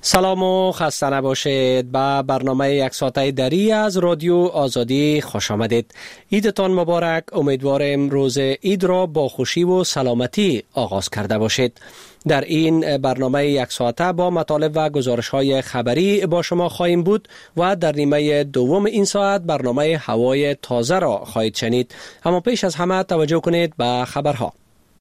سلام و خسته نباشید. به برنامه یک ساعته دری از رادیو آزادی خوش آمدید. عیدتان مبارک. امیدوارم روز عید را با خوشی و سلامتی آغاز کرده باشید. در این برنامه یک ساعته با مطالب و گزارش‌های خبری با شما خواهیم بود و در نیمه دوم این ساعت برنامه هوای تازه را خواهید شنید. اما پیش از همه توجه کنید به خبرها.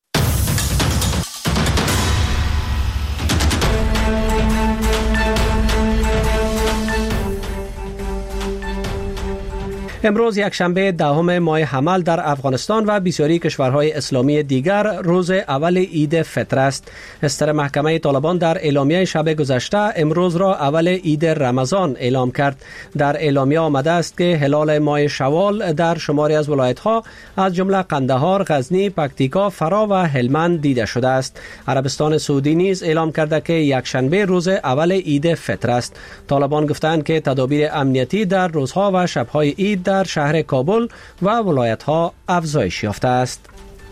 امروز یک شنبه دهم ماه حمل در افغانستان و بسیاری کشورهای اسلامی دیگر روز اول عید فطر است. استر محکمه طالبان در اعلامیه شب گذشته امروز را اول عید رمضان اعلام کرد. در اعلامیه آمده است که هلال ماه شوال در شماری از ولایت‌ها از جمله قندهار، غزنی، پکتیکا، فرا و هلمند دیده شده است. عربستان سعودی نیز اعلام کرده که یک شنبه روز اول عید فطر است. طالبان گفتند که تدابیر امنیتی در روزها و شب‌های عید در شهر کابل و ولایت‌ها افزایش یافته است.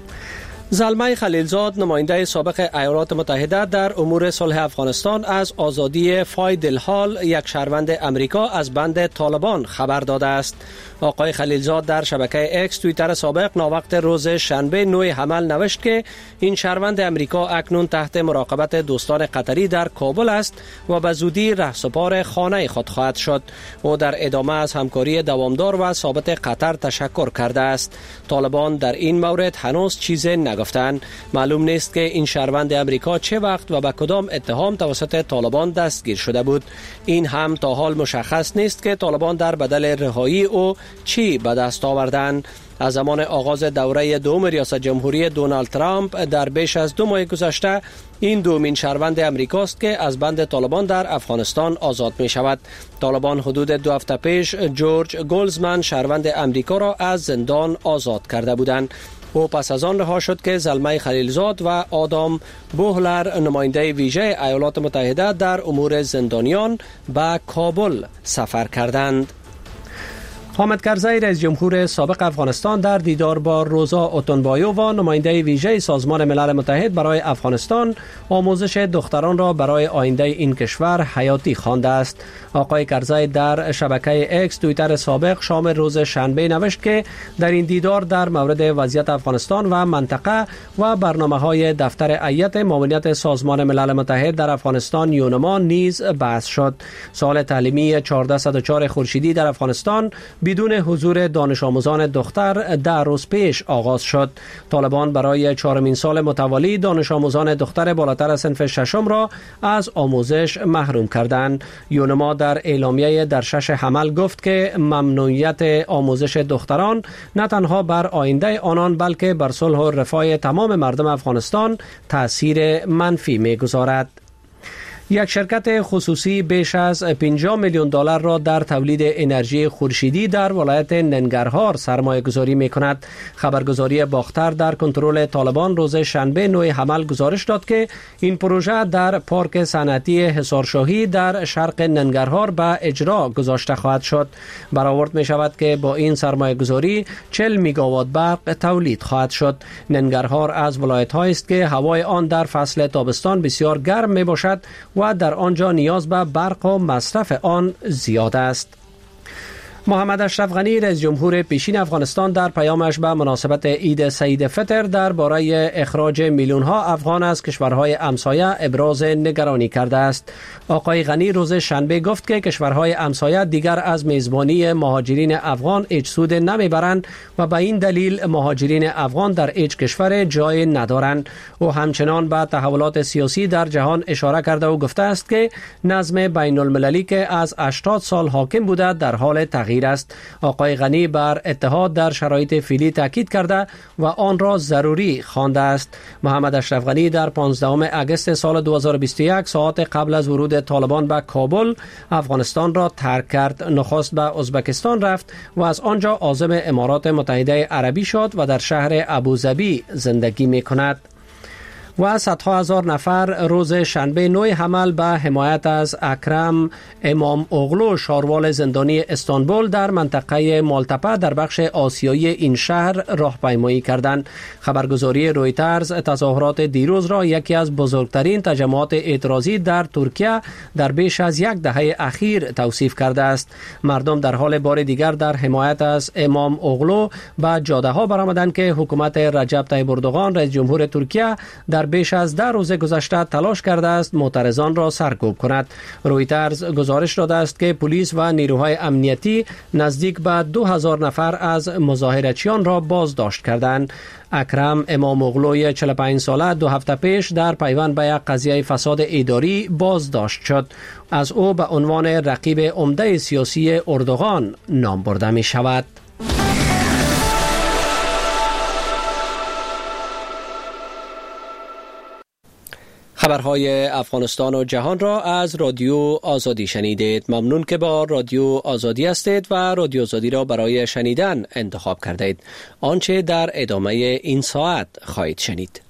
زلمه خلیلزاد نماینده سابق ایالات متحده در امور صلح افغانستان از آزادی فاید الحال یک شهروند امریکا از بند طالبان خبر داده است. آقای خلیلزاد در شبکه اکس توییتر سابق ناوقت روز شنبه 9 حمل نوشت که این شهروند امریکا اکنون تحت مراقبت دوستان قطری در کابل است و به زودی رهسپار خانه خود خواهد شد. او در ادامه از همکاری دوامدار و ثابت قطر تشکر کرده است. طالبان در این مورد هنوز چیزی نگفتند. معلوم نیست که این شهروند امریکا چه وقت و به کدام اتهام توسط طالبان دستگیر شده بود. این هم تا حال مشخص نیست که طالبان در بدل رهایی او چی به دست آوردند. از زمان آغاز دوره دوم ریاست جمهوری دونالد ترامپ در بیش از 2 ماه گذشته این دومین شهروند امریکاست که از بند طالبان در افغانستان آزاد می شود. طالبان حدود 2 هفته پیش جورج گولزمن شهروند امریکا را از زندان آزاد کرده بودند. او پس از آن رها شد که زلمه خلیلزاد و آدام بوهلر نماینده ویژه ایالات متحده در امور زندانیان به کابل سفر کردند. حامد کرزی رئیس جمهور سابق افغانستان در دیدار با روزا اوتونبایو و نماینده ویژه سازمان ملل متحد برای افغانستان آموزش دختران را برای آینده این کشور حیاتی خوانده است. آقای کرزی در شبکه اکس توییتر سابق شام روز شنبه نوشت که در این دیدار در مورد وضعیت افغانستان و منطقه و برنامه‌های دفتر هیئت معاونت سازمان ملل متحد در افغانستان یونما نیز بحث شد. سال تعلیمی 1404 خورشیدی در افغانستان بدون حضور دانش آموزان دختر 10 روز پیش آغاز شد. طالبان برای 4مین سال متوالی دانش آموزان دختر بالاتر از صنف ششم را از آموزش محروم کردند. یونما در اعلامیه در 6 حمل گفت که ممنوعیت آموزش دختران نه تنها بر آینده آنان بلکه بر صلح و رفاه تمام مردم افغانستان تأثیر منفی می‌گذارد. یک شرکت خصوصی بیش از 50 میلیون دلار را در تولید انرژی خورشیدی در ولایت ننگرهار سرمایه گذاری می کند. خبرگزاری باختر در کنترل طالبان روز شنبه 9 حمل گزارش داد که این پروژه در پارک صنعتی حصارشاهی در شرق ننگرهار به اجرا گذاشته خواهد شد. برآورد می شود که با این سرمایه گذاری 40 میگاوات برق تولید خواهد شد. ننگرهار از ولایت هایی است که هوای آن در فصل تابستان بسیار گرم می باشد و در آنجا نیاز به برق و مصرف آن زیاد است. محمد اشرف غنی رئیس جمهور پیشین افغانستان در پیامش به مناسبت عید سعید فطر درباره اخراج میلیون ها افغان از کشورهای همسایه ابراز نگرانی کرده است. آقای غنی روز شنبه گفت که کشورهای همسایه دیگر از میزبانی مهاجرین افغان هیچ سود نمیبرند و به این دلیل مهاجرین افغان در هیچ کشور جای ندارند. او همچنان به تحولات سیاسی در جهان اشاره کرده و گفته است که نظم بین المللی که از 80 سال حاکم بوده در حال تغییر است. آقای غنی بر اتحاد در شرایط فعلی تاکید کرده و آن را ضروری خوانده است. محمد اشرف غنی در 15 اگست سال 2021 ساعات قبل از ورود طالبان به کابل افغانستان را ترک کرد. نخست به ازبکستان رفت و از آنجا عازم امارات متحده عربی شد و در شهر ابوظبی زندگی می کند. و صدها هزار نفر روز شنبه نوع حمل به حمایت از اکرم امام اغلو شاروال زندانی استانبول در منطقه مالتپه در بخش آسیایی این شهر راهپیمایی کردند. خبرگزاری رویترز تظاهرات دیروز را یکی از بزرگترین تجمعات اعتراضی در ترکیه در بیش از یک دهه اخیر توصیف کرده است. مردم در حال بار دیگر در حمایت از امام اغلو به جاده ها برآمدند که حکومت رجب طیب اردوغان رئیس جمهور ترکیه در بیش از 10 روز گذشته تلاش کرده است معترضان را سرکوب کند. رویترز گزارش داده است که پلیس و نیروهای امنیتی نزدیک به 2000 نفر از مظاهرچیان را بازداشت کردند. اکرم امام اغلوی 45 ساله 2 هفته پیش در پیوند به یک قضیه فساد اداری بازداشت شد. از او به عنوان رقیب عمده سیاسی اردوغان نام برده می شود. خبرهای افغانستان و جهان را از رادیو آزادی شنیدید. ممنون که با رادیو آزادی هستید و رادیو آزادی را برای شنیدن انتخاب کردید. آنچه در ادامه این ساعت خواهید شنید.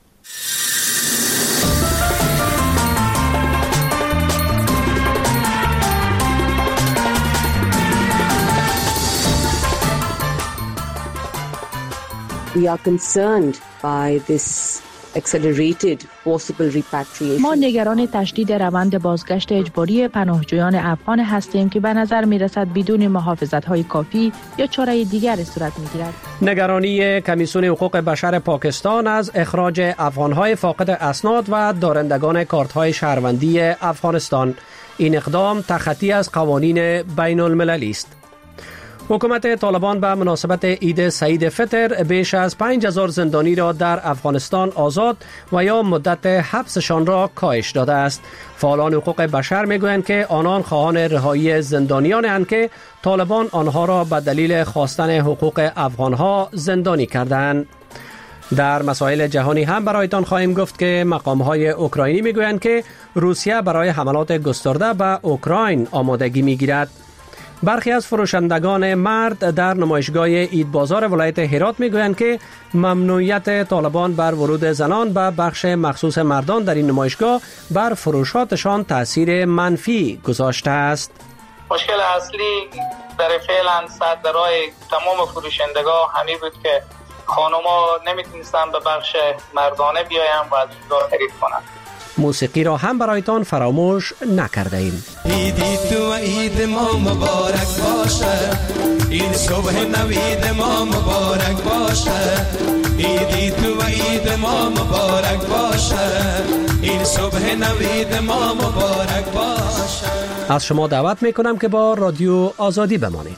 We are concerned by this accelerated forcible repatriation. ما نگران تشدید روند بازگشت اجباری پناهجویان افغان هستیم که به نظر می رسد بدون محافظت‌های کافی یا چاره دیگری صورت می گیرد. نگرانی کمیسیون حقوق بشر پاکستان از اخراج افغان‌های فاقد اسناد و دارندگان کارت‌های شهروندی افغانستان. این اقدام تخطی از قوانین بین المللی است. حکومت طالبان به مناسبت عید سعید فطر بیش از 5000 زندانی را در افغانستان آزاد و یا مدت حبسشان را کاهش داده است. فعالان حقوق بشر میگویند که آنان خواهان رهایی زندانیانند که طالبان آنها را به دلیل خواستن حقوق افغانها زندانی کردند. در مسائل جهانی هم برایتان خواهیم گفت که مقام‌های اوکراینی میگویند که روسیه برای حملات گسترده به اوکراین آمادگی میگیرد. برخی از فروشندگان مرد در نمایشگاه عید بازار ولایت هرات میگویند که ممنوعیت طالبان بر ورود زنان به بخش مخصوص مردان در این نمایشگاه بر فروشاتشان تاثیر منفی گذاشته است. مشکل اصلی در فعلا صدرای تمام فروشندگان همین بود که خانوما نمیتونستن به بخش مردانه بیاین و از اونجا خرید کنند. موسیقی را هم برایتان فراموش نکرده ایم. عیدی تو عید ما مبارک باشه، عید صبح نوید ما مبارک باشه، عیدی تو عید ما مبارک باشه، عید صبح نوید ما مبارک باشه. از شما دعوت میکنم که با رادیو آزادی بمانید.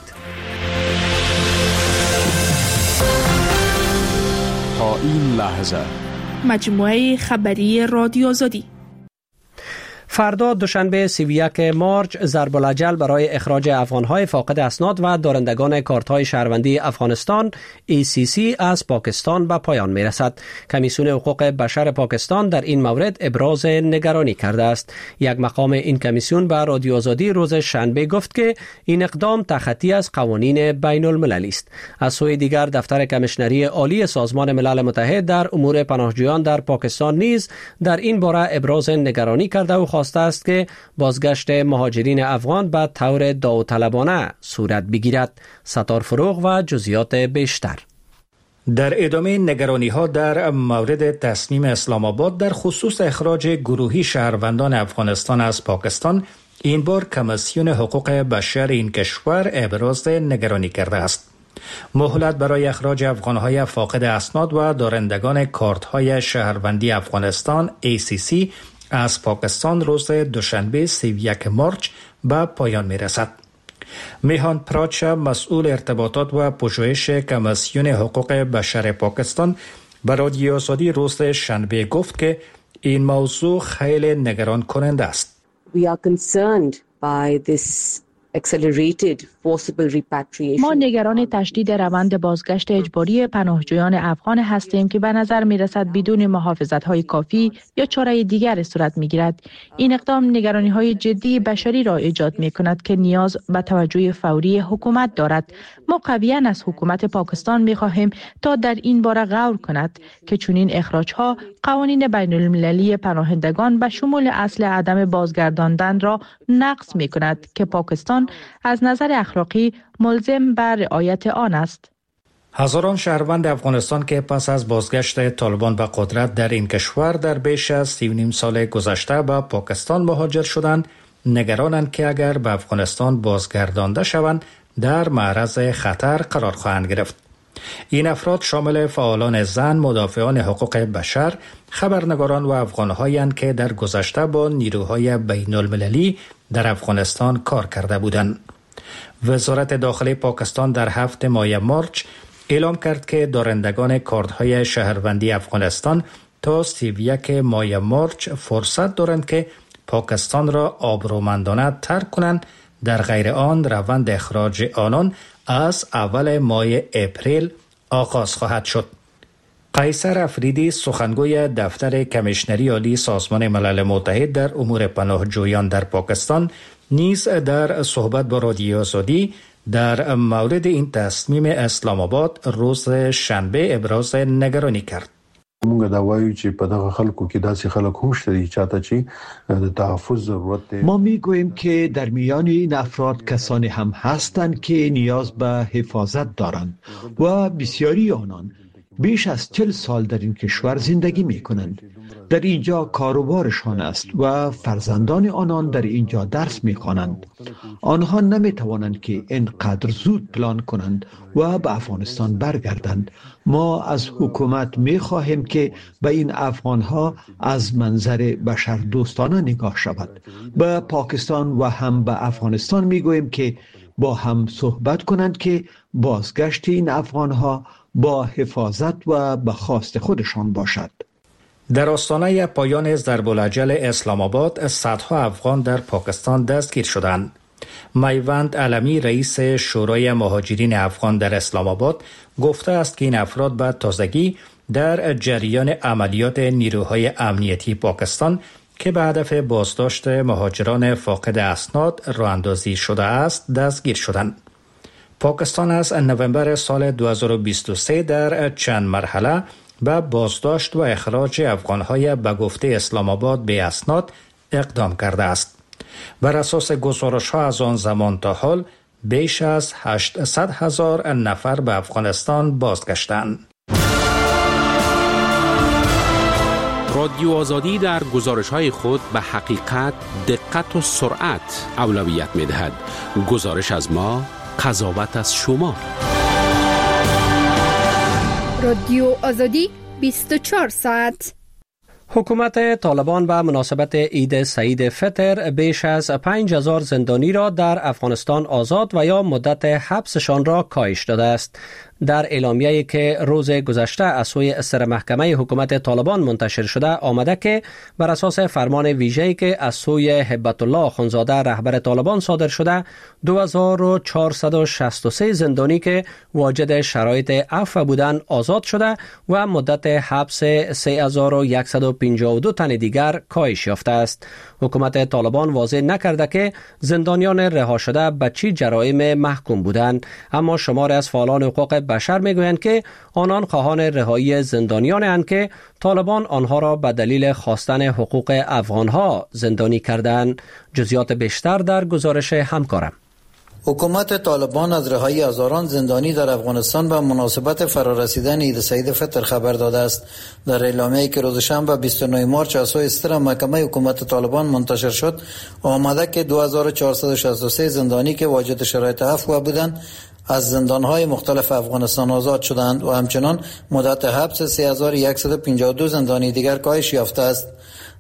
تا این لحظه مجموعه خبری رادیو آزادی. فردا دوشنبه 31 مارچ ضرب الاجل برای اخراج افغان‌های فاقد اسناد و دارندگان کارت‌های شهروندی افغانستان ECC از پاکستان به پایان می‌رسد. کمیسیون حقوق بشر پاکستان در این مورد ابراز نگرانی کرده است. یک مقام این کمیسیون به رادیو آزادی روز شنبه گفت که این اقدام تخطی از قوانین بین المللی است. از سوی دیگر دفتر کمیشنری عالی سازمان ملل متحد در امور پناهجویان در پاکستان نیز در این باره ابراز نگرانی کرده و خواسته است که بازگشت مهاجرین افغان به طور داوطلبانه صورت بگیرد. ستار فروغ و جزئیات بیشتر. در ادامه نگرانی‌ها در مورد تصمیم اسلام آباد در خصوص اخراج گروهی شهروندان افغانستان از پاکستان، این بار کمیسیون حقوق بشر این کشور ابراز نگرانی کرده است. مهلت برای اخراج افغان‌های فاقد اسناد و دارندگان کارت‌های شهروندی افغانستان ACC از پاکستان روز دوشنبه 31 مارچ به پایان می‌رسد. میهان پراچا مسئول ارتباطات و پژوهش کمیسیون حقوق بشر پاکستان به رادیو آزادی روز شنبه گفت که این موضوع خیلی نگران کننده است. We are concerned by this accelerated forcible repatriation. ما نگران تشدید روند بازگشت اجباری پناهجویان افغان هستیم که به نظر می رسد بدون محافظت‌های کافی یا چاره دیگر صورت می گیرد. این اقدام نگرانی‌های جدی بشری را ایجاد می کند که نیاز به توجه فوری حکومت دارد. ما قویاً از حکومت پاکستان می خواهیم تا در این باره غور کند که چنین اخراج‌ها قوانین بین المللی پناهندگان به شمول اصل عدم بازگرداندن را نقض می کند که پاکستان از نظر اخلاقی ملزم به رعایت آن است. هزاران شهروند افغانستان که پس از بازگشت طالبان به قدرت در این کشور در بیش از 3.5 سال گذشته به پاکستان مهاجر شدند، نگرانند که اگر به افغانستان بازگردانده شوند در معرض خطر قرار خواهند گرفت. این افراد شامل فعالان زن، مدافعان حقوق بشر، خبرنگاران و افغان‌هایند که در گذشته با نیروهای بین المللی در افغانستان کار کرده بودند. وزارت داخلی پاکستان در 7 ماه مارچ اعلام کرد که دارندگان کارت‌های شهروندی افغانستان تا 31 ماه مارچ فرصت دارند که پاکستان را آبرومندانه ترک کنند، در غیر آن روند اخراج آنان از اول ماه اپریل آغاز خواهد شد. قیصر افریدی، سخنگوی دفتر کمیشنری عالی سازمان ملل متحد در امور پناهجویان در پاکستان، نیز در صحبت با رادیو آزادی در مورد این تصمیم اسلام آباد روز شنبه ابراز نگرانی کرد. موږ دا وایو چې په دغه خلکو کې داسې خلک هم شته چې چاته چې د تحفظ ضرورت دی. ما میگوییم که در میان این افراد کسانی هم هستند که نیاز به حفاظت دارند و بسیاری آنان بیش از 40 سال در این کشور زندگی می کنند. در اینجا کاروبارشان است و فرزندان آنان در اینجا درس می خوانند. آنها نمی توانند که اینقدر زود پلان کنند و به افغانستان برگردند. ما از حکومت می خواهیم که به این افغانها از منظر بشر دوستانه نگاه شود. به پاکستان و هم به افغانستان می گوییم که با هم صحبت کنند که بازگشت این افغانها با حفاظت و به خواست خودشان باشد. در آستانه پایان ضرب الاجل اسلام آباد، صدها افغان در پاکستان دستگیر شدند. میوند علمی، رئیس شورای مهاجرین افغان در اسلام آباد، گفته است که این افراد به تازگی در جریان عملیات نیروهای امنیتی پاکستان که به هدف بازداشت مهاجران فاقد اسناد راه‌اندازی شده است دستگیر شدند. پاکستان از نوامبر سال 2023 در چند مرحله به بازداشت و اخراج افغان‌های به گفته اسلام آباد به اسناد اقدام کرده است. بر اساس گزارش‌ها از آن زمان تا حال بیش از 800,000 نفر به افغانستان بازگشتند. رادیو آزادی در گزارش‌های خود به حقیقت، دقت و سرعت اولویت می‌دهد. گزارش از ما، قضاوت از شما. رادیو آزادی 24 ساعت. حکومت طالبان به مناسبت عید سعید فطر بیش از 5,000 زندانی را در افغانستان آزاد و یا مدت حبسشان را کاهش داده است. در اعلامیه‌ای که روز گذشته از سوی سرمحکمه حکومت طالبان منتشر شده آمده که بر اساس فرمان ویژه‌ای که از سوی هبت الله اخوندزاده رهبر طالبان صادر شده، 2463 زندانی که واجد شرایط عفو بودند آزاد شده و مدت حبس 3152 تن دیگر کاهش یافته است. حکومت طالبان واضح نکرده که زندانیان رها شده به چه جرایم محکوم بودند، اما شماری از فعالان حقوق بشر میگویند که آنان خواهان رهایی زندانیانند که طالبان آنها را به دلیل خواستن حقوق افغانها زندانی کردند. جزئیات بیشتر در گزارش همکارم. حکومت طالبان از رهایی هزاران زندانی در افغانستان به مناسبت فرارسیدن عید سعید فطر خبر داده است. در اعلامیه‌ای که روز شنبه 29 مارچ از سوی سرمحکمه حکومت طالبان منتشر شد آمده که 2463 زندانی که واجد شرایط عفو بودند از زندان‌های مختلف افغانستان آزاد شدند و همچنان مدت حبس 3152 زندانی دیگر کاهش یافته است.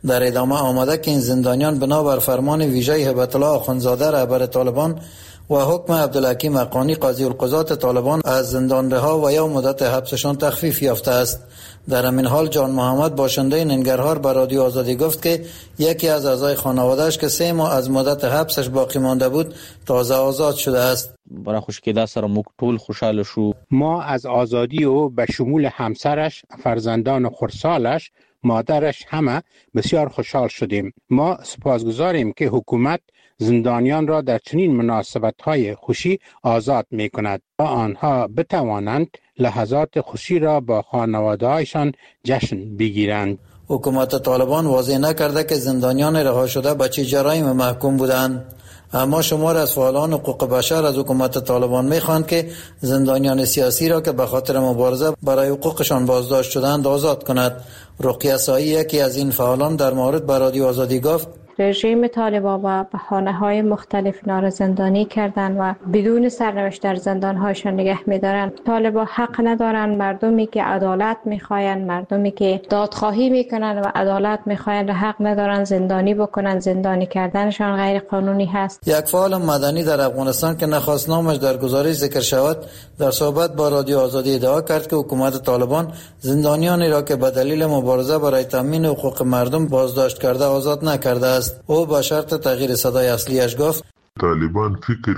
در ادامه آمده که این زندانیان بنابر فرمان ویژه هیبت الله آخوندزاده رهبر طالبان و حکم عبدالحکیم حقانی قاضی القضات طالبان از زندان رها و یا مدت حبسشان تخفیف یافته است. در همین حال جان محمد باشنده ننگرهار به رادیو آزادی گفت که یکی از اعضای خانواده‌اش که 3 ماه از مدت حبسش باقی مانده بود تازه آزاد شده است. برای خوشکیده سره موږ ټول خوشاله شو. ما از آزادی او به شمول همسرش، فرزندان خردسالش، مادرش همه بسیار خوشحال شدیم. ما سپاسگزاریم که حکومت زندانیان را در چنین مناسبت‌های خوشی آزاد می‌کند تا آنها بتوانند لحظات خوشی را با خانواده‌هایشان جشن بگیرند. حکومت طالبان واضح نکرده که زندانیان رها شده به چه جرایم محکوم بودند، اما شمار از فعالان حقوق بشر از حکومت طالبان می‌خواهند که زندانیان سیاسی را که به خاطر مبارزه برای حقوقشان بازداشت شدند آزاد کند. رقیه سایی یکی از این فعالان در مورد به رادیو آزادی گفت رژیم طالبان و بهانه‌های مختلف اینا را زندانی کردن و بدون سرنوشت در زندان‌هایشان نگه می‌دارن. طالبان حق ندارن مردمی که عدالت می‌خواین، مردمی که دادخواهی می‌کنن و عدالت می‌خواین را حق ندارن زندانی بکنن. زندانی کردنشان غیر قانونی هست. یک فعال مدنی در افغانستان که نخواست نامش در گزارش ذکر شود در صحبت با رادیو آزادی ادعا کرد که حکومت طالبان زندانیانی را که به دلیل مبارزه برای تامین حقوق مردم بازداشت کرده آزاد نکرده است. او با شرط تغییر صدای اصلیش گفت طالبان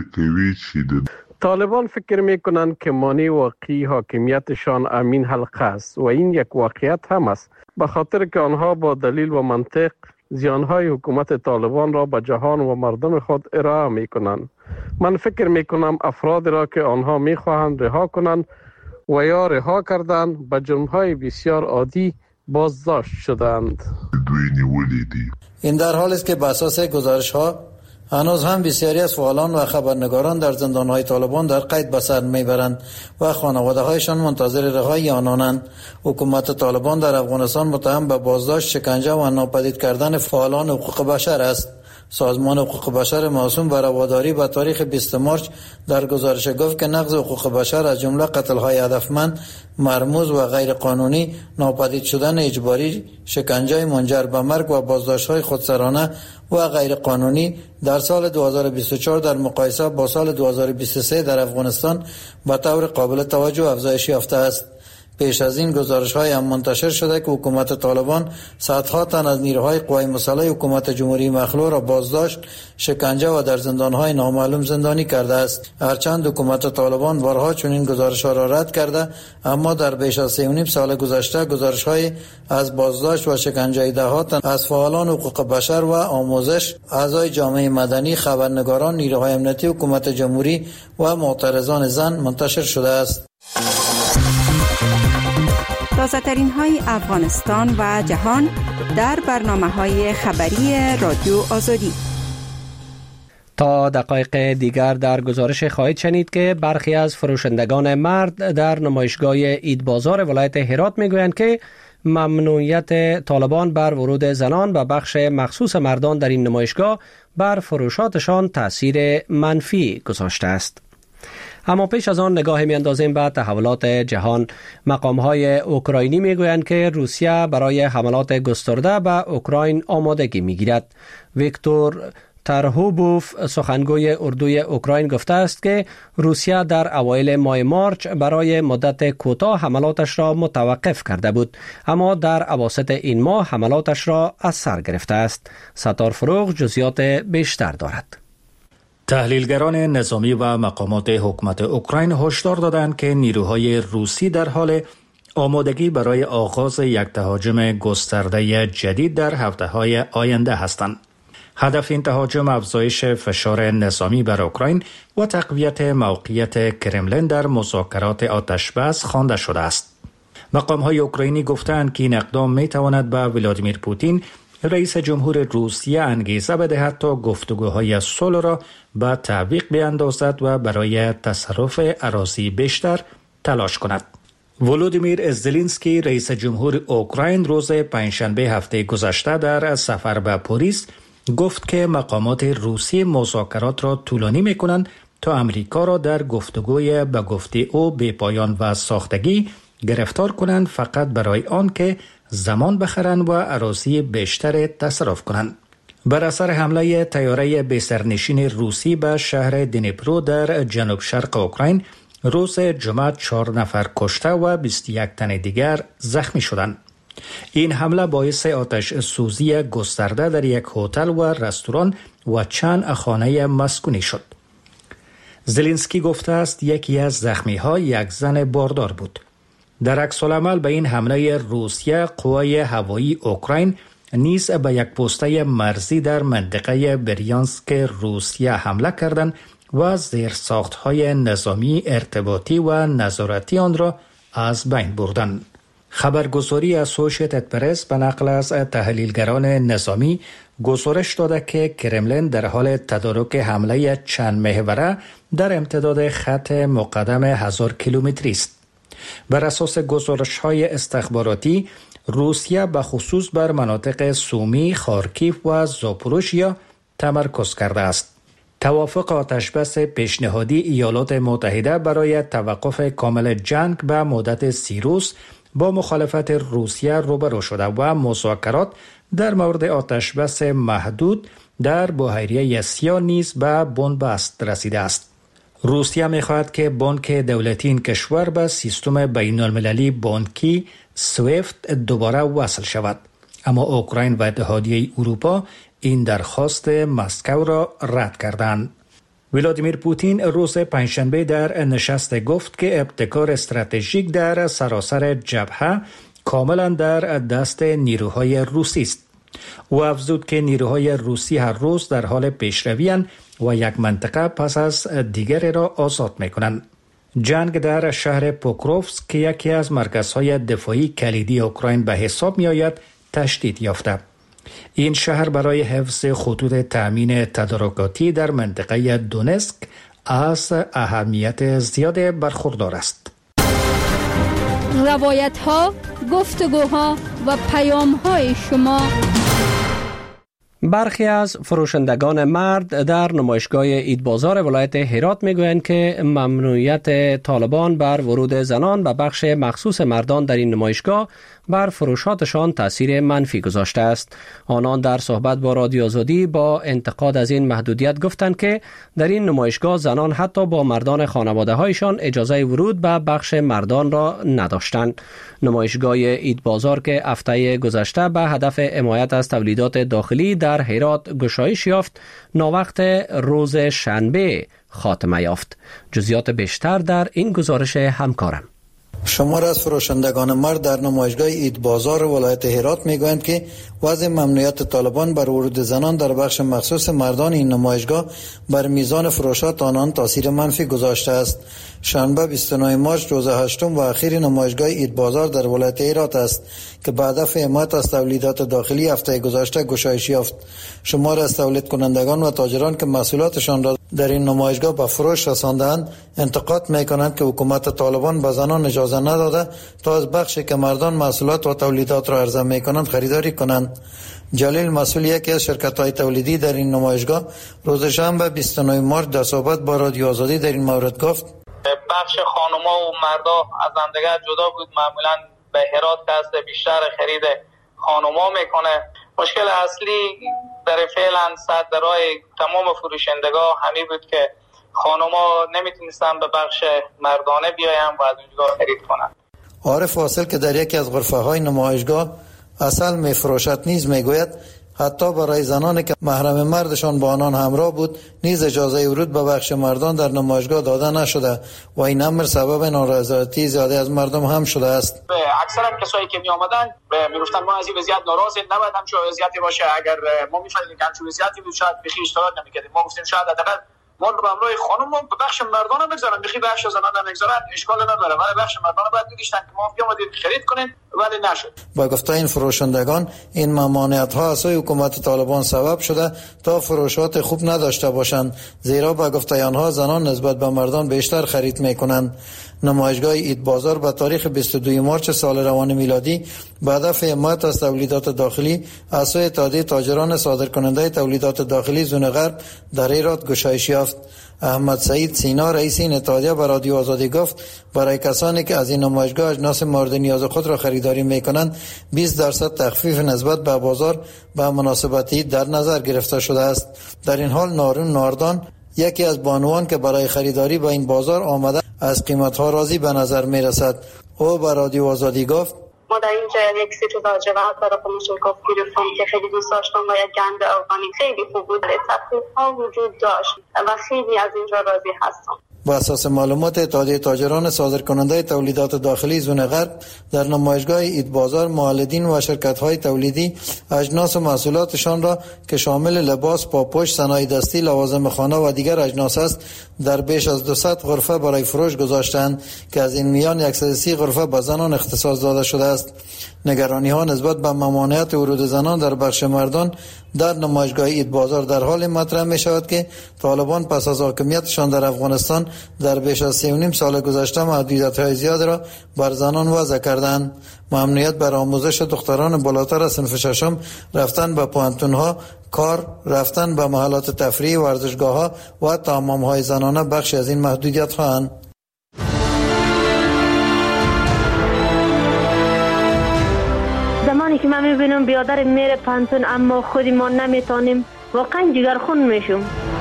فکر میکنند که مانع واقعی حاکمیتشان امین حلقه است و این یک واقعیت هم است، به خاطر که آنها با دلیل و منطق زیانهای حکومت طالبان را به جهان و مردم خود ارائه میکنند. من فکر میکنم افراد را که آنها میخواهند رها کنند و یا رها کردند به جرمهای بسیار عادی بازداشت شدند. این در حالی است که به اساس گزارش‌ها هنوز هم بسیاری از فعالان و خبرنگاران در زندان‌های طالبان در قید به سر میبرند و خانواده‌هایشان منتظر رهایی آنانند. حکومت طالبان در افغانستان متهم به بازداشت، شکنجه و ناپدید کردن فعالان حقوق بشر است. سازمان حقوق بشر موسوم به رواداری به تاریخ 20 مارس در گزارش گفت که نقض حقوق بشر از جمله قتل‌های هدفمند، مرموز و غیر قانونی، ناپدید شدن اجباری، شکنجه منجر به مرگ و بازداشت‌های خودسرانه و غیر قانونی در سال 2024 در مقایسه با سال 2023 در افغانستان به طور قابل توجه افزایش یافته است. پیش از این گزارش‌های هم منتشر شده که حکومت طالبان صدها تن از نیروهای قوای مسلح حکومت جمهوری مخلوع را بازداشت، شکنجه و در زندان‌های نامعلوم زندانی کرده است. هرچند حکومت طالبان بارها چنین گزارش‌ها را رد کرده، اما در بیش از 3.5 سال گذشته گزارش‌های از بازداشت و شکنجه ده‌ها تن از فعالان حقوق بشر و آموزش، اعضای جامعه مدنی، خبرنگاران، نیروهای امنیتی حکومت جمهوری و معترضان زن منتشر شده است. تازه‌ترین های افغانستان و جهان در برنامه‌های خبری رادیو آزادی. تا دقایق دیگر در گزارش خواهید شنید که برخی از فروشندگان مرد در نمایشگاه عید بازار ولایت هرات میگویند که ممنوعیت طالبان بر ورود زنان به بخش مخصوص مردان در این نمایشگاه بر فروشاتشان تأثیر منفی گذاشته است. اما پیش از آن نگاه می‌اندازیم به تحولات جهان. مقام‌های اوکراینی می‌گویند که روسیه برای حملات گسترده به اوکراین آمادگی می‌گیرد. ویکتور ترهوبوف سخنگوی اردوی اوکراین گفته است که روسیه در اوایل ماه مارچ برای مدت کوتاه حملاتش را متوقف کرده بود، اما در اواسط این ماه حملاتش را از سر گرفته است. ستار فروغ جزئیات بیشتر دارد. تحلیلگران نظامی و مقامات حکومت اوکراین هشدار دادند که نیروهای روسی در حال آمادگی برای آغاز یک تهاجم گسترده جدید در هفته‌های آینده هستند. هدف این تهاجم افزایش فشار نظامی بر اوکراین و تقویت موقعیت کرملین در مذاکرات آتشبس خوانده شده است. مقام‌های اوکراینی گفتند که این اقدام می‌تواند به ولادیمیر پوتین رئیس جمهور روسیه انگیزه بدهد تا گفتگوهای صلح را به تعویق بیاندازد و برای تصرف اراضی بیشتر تلاش کند. ولودیمیر زلنسکی رئیس جمهور اوکراین روز پنجشنبه هفته گذشته در سفر به پاریس گفت که مقامات روسی مذاکرات را طولانی می‌کنند تا امریکا را در گفتگوی به گفته او بی پایان و ساختگی گرفتار کنند، فقط برای آن که زمان بخرند و اراضی بیشتر تصرف کنند. بر اثر حمله طیاره بی‌سرنشین روسی به شهر دنیپرو در جنوب شرق اوکراین روز جمعه 4 نفر کشته و 21 تن دیگر زخمی شدند. این حمله باعث آتش سوزی گسترده در یک هتل و رستوران و چند خانه مسکونی شد. زلنسکی گفته است یکی از زخمی ها یک زن باردار بود. در عکس العمل به این حمله روسیه، قوای هوایی اوکراین نیز به یک پسته مرزی در منطقه بریانسک روسیه حمله کردند و زیرساخت‌های نظامی ارتباطی و نظارتی آن را از بین بردند. خبرگزاری اسوشییتد پرس به نقل از تحلیلگران نظامی گزارش داده که کرملین در حال تدارک حمله چند محوره در امتداد خط مقدم 1000 کیلومتری است. بر اساس گزارش‌های استخباراتی، روسیه به خصوص بر مناطق سومی، خارکیف و زاپوروژیا تمرکز کرده است. توافق آتشبس پیشنهادی ایالات متحده برای توقف کامل جنگ به مدت 30 روز با مخالفت روسیه روبرو شده و مذاکرات در مورد آتشبس محدود در بحیره سیاه نیز به بنبست رسیده است. روسیه می‌خواهد که بانک دولتی این کشور به سیستم بین‌المللی بانکی سویفت دوباره وصل شود، اما اوکراین و اتحادیه اروپا این درخواست مسکو را رد کردند. ولادیمیر پوتین روز پنجشنبه در نشست گفت که ابتکار استراتژیک در سراسر جبهه کاملا در دست نیروهای روسی است. او افزود که نیروهای روسی هر روز در حال پیشروی‌اند و یک منطقه پس از دیگری را آزاد می‌کنند. جنگ در شهر پوکروفسک که یکی از مرکزهای دفاعی کلیدی اوکراین به حساب می‌آید تشدید یافته. این شهر برای حفظ خطوط تأمین تدارکاتی در منطقه دونسک از اهمیت زیاد برخوردار است. روایت‌ها، گفتگوها و پیام‌های شما. برخی از فروشندگان مرد در نمایشگاه عید بازار ولایت هرات میگویند که ممنوعیت طالبان بر ورود زنان به بخش مخصوص مردان در این نمایشگاه بر فروشاتشان تاثیر منفی گذاشته است. آنان در صحبت با رادیو آزادی با انتقاد از این محدودیت گفتند که در این نمایشگاه زنان حتی با مردان خانواده هایشان اجازه ورود به بخش مردان را نداشتند. نمایشگاه عید بازار که هفته گذشته به هدف حمایت از تولیدات داخلی در هرات گشایش یافت، ناوقت روز شنبه خاتمه یافت. جزئیات بیشتر در این گزارش همکارم. شمار از فروشندگان مرد در نمایشگاه عید بازار ولایت هرات میگویند که وضع ممنوعیت طالبان بر ورود زنان در بخش مخصوص مردان این نمایشگاه بر میزان فروشات آنان تاثیر منفی گذاشته است. شنبه 29 مارس روز هشتم و اخیر نمایشگاه عید بازار در ولایت هرات است که به هدف حمایت از تولیدات داخلی هفته گذشته گشایش یافت. شمار از تولید کنندگان و تاجران که محصولاتشان را در این نمایشگاه به فروش رساندند انتقاد میکنند که حکومت طالبان به زنان اجازه نداده تا از بخشی که مردان محصولات و تولیدات را عرضه میکنند خریداری کنند. جلیل مسئول یکی از شرکت‌های تولیدی در این نمایشگاه روز شنبه 29 مارس در صحبت با رادیو آزادی در این مورد گفت: بخش خانوما و مردا از همدیگر جدا بود. معمولا به هرات دست بیشتر خرید خانوما میکنه. مشکل اصلی در فعلا صدرای تمام فروشندگان همین بود که خانوما نمیتونستن به بخش مردانه بیاین و از اونجا خرید کنن. عارف واصل که در یکی از غرفه های نمایشگاه اصل میفروشد نیز میگوید حتی برای زنانی که محرم مردشان با آنان همراه بود نیز اجازه ورود به بخش مردان در نمایشگاه داده نشده و این امر سبب نارضایتی زیاده از مردم هم شده است. اکثرا کسایی که می آمدن میگفتن ما از این وضعیت ناراضیم، نباید همچون وضعیتی باشه. اگر ما میفهمیدیم که همچون وضعیتی بود شاید بخی اشتراک نمیکردیم. ما گفتیم شاید حداقل ما رو به همراه خانم به بخش مردان بگذارن، بخی بخش زنان نگذارن اشکال نداره، ولی بخش مردان باید بگیشتن که ما بیامدیم خرید کنیم، ولی نشد. با گفته این فروشندگان این ممانعت ها از سوی حکومت طالبان سبب شده تا فروشات خوب نداشته باشند، زیرا با گفته آنها زنان نسبت به مردان بیشتر خرید میکنند. نمایشگاه عید بازار به تاریخ 22 مارس سال روان میلادی به هدف حمایت از تولیدات داخلی از سوی اتحادیه تاجران صادرکننده تولیدات داخلی زون غرب در هرات گشایش یافت. احمد سعید سینا رئیس این اتحادیه به رادیو آزادی گفت برای کسانی که از این نمایشگاه اجناس مورد نیاز خود را خریداری میکنند 20% تخفیف نسبت به بازار به مناسبتی در نظر گرفته شده است. در این حال نارون ناردان یکی از بانوان که برای خریداری به این بازار آمده از قیمت‌ها راضی به نظر میرسد. او به رادیو آزادی گفت ما در اینجا یک سیت لاجورد برای موشکاف گرفتم که خیلی دوست داشتم و یک گند ارگانیک خیلی خوب بود. تخفیف‌ها وجود داشت و خیلی از اینجا راضی هستم. با اساس معلومات اتحادیه تاجران صادرکننده تولیدات داخلی زون غرب در نمایشگاه عید بازار مولدین و شرکت‌های تولیدی اجناس و محصولاتشان را که شامل لباس، پاپوش، صنایع دستی، لوازم خانه و دیگر اجناس است در بیش از 200 غرفه برای فروش گذاشتند که از این میان 130 غرفه به زنان اختصاص داده شده است. نگرانی‌ها نسبت به ممانعت ورود زنان در بخش مردان در نمایشگاه عید بازار در حال مطرح می شود که طالبان پس از حاکمیتشان در افغانستان در بیش از 3.5 سال گذشته محدودیت‌های زیاد را بر زنان وضع کردند. ممنوعیت بر آموزش دختران بالاتر از صنف ششم، رفتن به پوهنتون‌ها، کار، رفتن به محلات تفریح، ورزشگاه‌ها و تمام‌های زنانه بخشی از این محدودیت‌هاند. زمانی که من میبینم بیادر میره پانتون اما خودی ما نمیتونیم واقعا جگرخون میشم.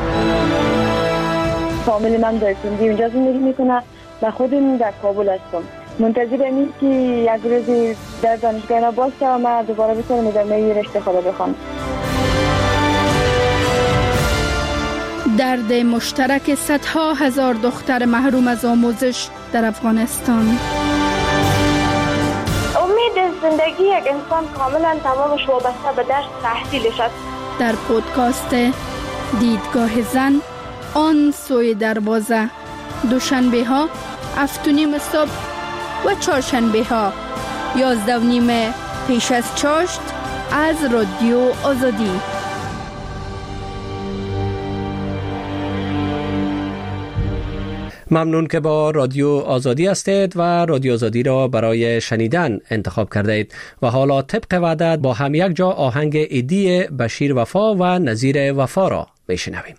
فامیل من در سندی اونجا زندگی میکنه و خودم در کابل هستم. منتظرم این که یک روزی در دانشگاه ما باشم و من دوباره بتونم ادامه رشته خود بخونم. درد مشترک صدها هزار دختر محروم از آموزش در افغانستان. زندگی یک انسان کاملا تمامش وابسته به درس تحصیلش است. در پودکاست دیدگاه زن آن سوی دروازه، دوشنبه ها 7:30 صبح و چهارشنبه ها 11:30 پیش از چاشت از رادیو آزادی. ممنون که با رادیو آزادی هستید و رادیو آزادی را برای شنیدن انتخاب کردید و حالا طبق وعده با هم یک جا آهنگ ایدی بشیر وفا و نظیر وفا را بشنویم.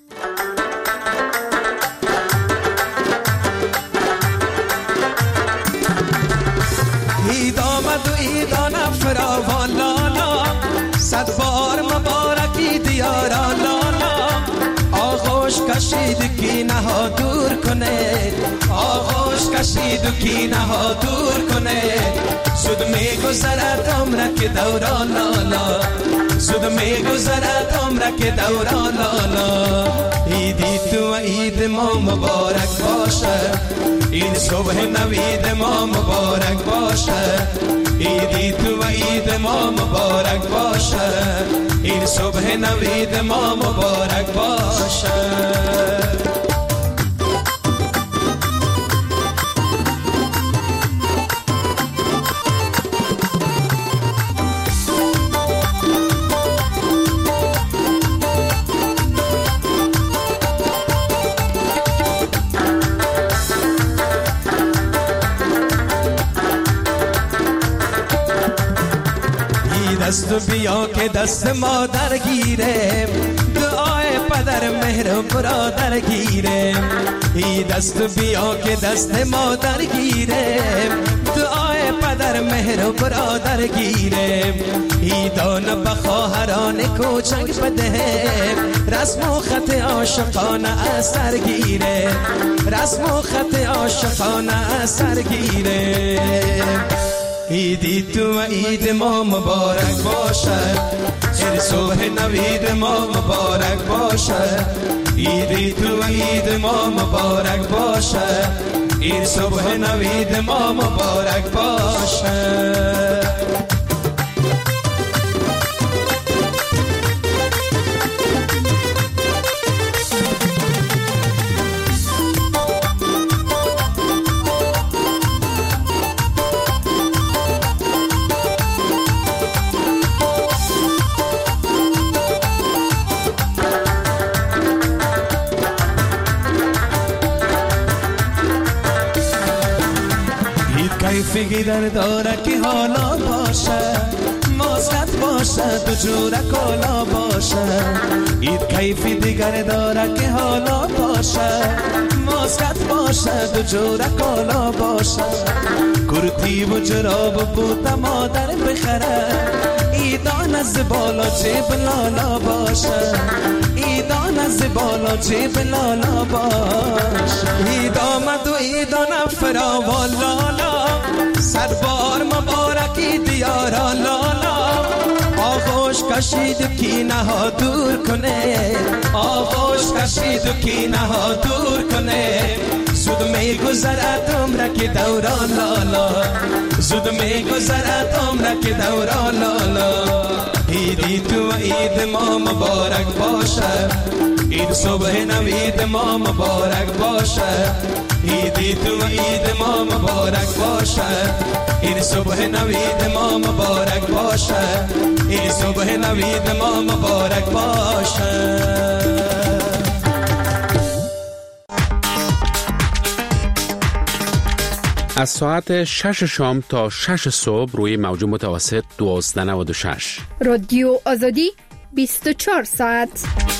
اید آمد و ایدان فراوان لالا، صد بار مبارکی دیارا لالا. آغوش کشید کی نها دور کنه، آغوش کشید کی نها دور کنه. زود میگذرد عمرک دوران لالا، زود میگذرد عمرک دوران لالا. ایدی تو و عید ما مبارک باشه، این صبح نوید ما مبارک باشه. ایدی تو و عید ما مبارک باشه، این صبح نوید ما مبارک باشه. دست بیا که دست مادر گیره، دعای پدر مهر برادر گیره. ای دست بیا که دست مادر گیره، دعای پدر مهر برادر گیره. ای دانه به خواهران کوچک بده، رسم و خط عاشقانه اثر گیره، رسم و خط عاشقانه اثر گیره. ایدی تو و عید ما مبارک باشه، این صبح نوید ما مبارک باشه. ایدی تو و عید ما مبارک باشه، این صبح نوید ما مبارک باشه. کیفی در داره که حالا باشه، ماسکت باشه دو جوره کالا باشه اید کیفی دیگر داره که حالا باشه ماسکت باشه دو جوره کالا باشه کرتی و جراب و بوت مادر بخره ایدان از بالا جیب لالا باشه ایدان از بالا جیب لالا باشه اید آمد و ایدان فراوان لالا سربار مبارکی دیارا لالا آغوش کشید کینه ها دور کنه آغوش کشید کینه ها دور کنه زود می گذرد عمره که دوران لالا زود می گذرد عمره که دوران لالا ایدی تو و اید ما مبارک باشه اید صبح نوید ما مبارک باشه ایدی تو و اید ما مبارک باشه اید صبح نوید ما مبارک باشه اید صبح نوید ما مبارک باشه. از ساعت 6 شام تا 6 صبح روی موج متوسط 1296 رادیو آزادی 24 ساعت.